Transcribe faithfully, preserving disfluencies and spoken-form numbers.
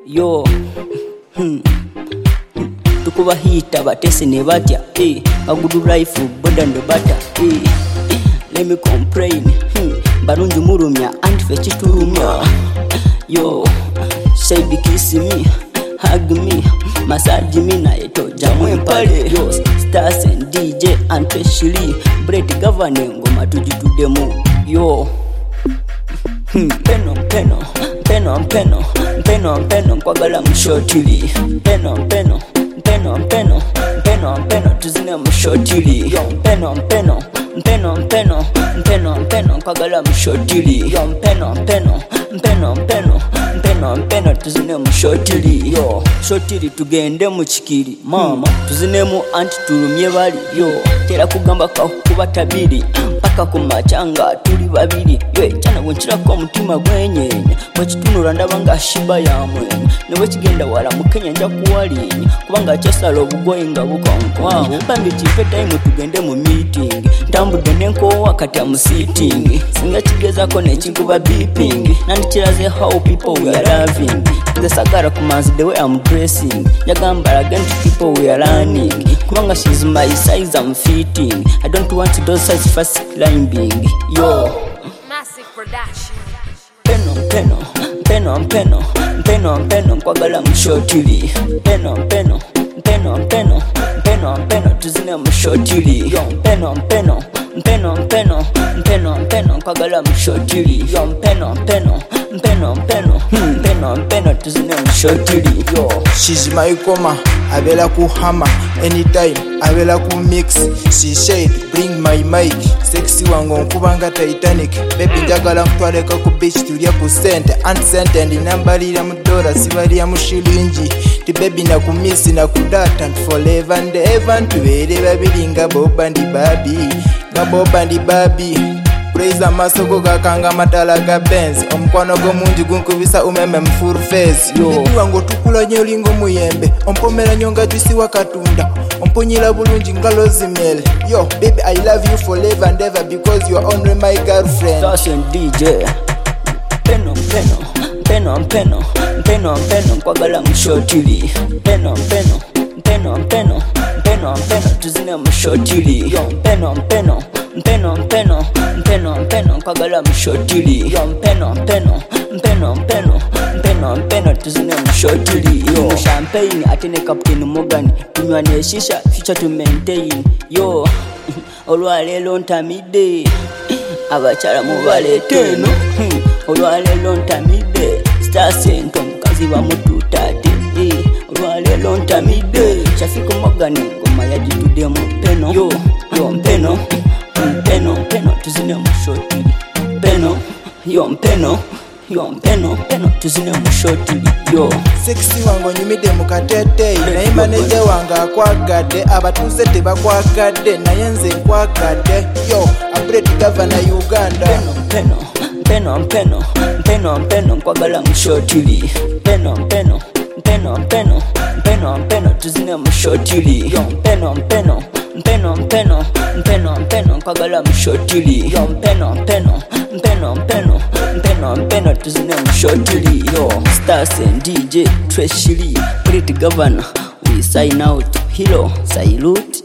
yo hmm. Tukuba hita batese ne batya eh a good life boda ndo bata eh let me complain hmm. Barungi murumya and fe chiturumya yo say kiss me hug me massage me na eto jamwe pale yo stars and D J and Shili Brett governing ngoma tujitudemu yo hmm. Peno peno peno peno peno peno kwagala mshotili peno peno peno peno peno peno tuzine mshotili yo peno peno peno peno peno peno kwagala mshotili yo peno peno peno peno peno peno tuzine mshotili yo shotili tugende mu chikiri mama tuzine mu anti tulumye bali yo tera kugamba ka kuba tabiri paka kumachanga tuli babiri yo cyana gonchira ko mutima gwenyenye bachitunura ndabanga shiba yamwe niwe kigenda wala mukenya nja kuwalinya kubanga cyesalo bugoyinga bukonko pambi chife time tugende mu meeting tambude nenko wakati mu sitting singa kigeza ko ne kinkuba beeping nandi kiraze how people we are loving the sagara kumanzi the way I'm dressing yagamba again to people we are learning kubanga she's my size I'm fitting I don't want those size fast climbing yo massive production peno peno peno peno peno peno kwagala mshotili peno peno peno peno peno peno tuzine mshotili yo peno peno peno peno peno peno kwagala mshotili yo peno peno peno peno peno peno tuzine mshotili yo she's my coma abela ku hammer anytime abela ku mix she said bring my mic sexy wango nkubanga Titanic baby njagala mtwaleka ku beach tulia ku center and center ndi nambalira mu dollar sibali ya mushilingi ti baby na ku miss na ku data and forever and ever tuwele babilinga boba ndi babi na boba ndi babi praise amasoko gakanga matala ga Benz omkwano go munji gunkubisa umeme mfuru face baby wango tukula nyolingo muyembe ompomera nyonga juisi wakatunda omponyila bulungi ngalo zimele yo baby I love you forever and ever because you are only my girlfriend Stars and D J peno peno peno peno peno peno kwagala mshotili peno peno peno peno peno peno tuzine mshotili yo peno peno peno peno peno peno kwagala mshotili yo peno peno peno peno peno peno tuzine mshotili yo champagne atene Captain Morgan tunywa ne shisha future to maintain yo olwalelo ntamide abachala mubale teno olwalelo ntamide stars ento mukazi wa mututate olwalelo ntamide Shafiko Morgan ngoma yajitudemu peno yo yo peno peno peno tuzine mshotili peno yo peno yo peno peno tuzine mshotili yo sexy wango nyimide mukatete na imaneje wanga kwagade abatuze tebakwagade nayenze kwagade yo Brett governor Uganda peno peno peno peno peno kwagala mshotili peno peno peno peno peno peno tuzine mshotili yo peno peno peno peno peno peno kwagala mshotili yo peno peno peno peno peno peno tuzine mshotili yo Stars and D J Shili Brett governor we sign out hero salute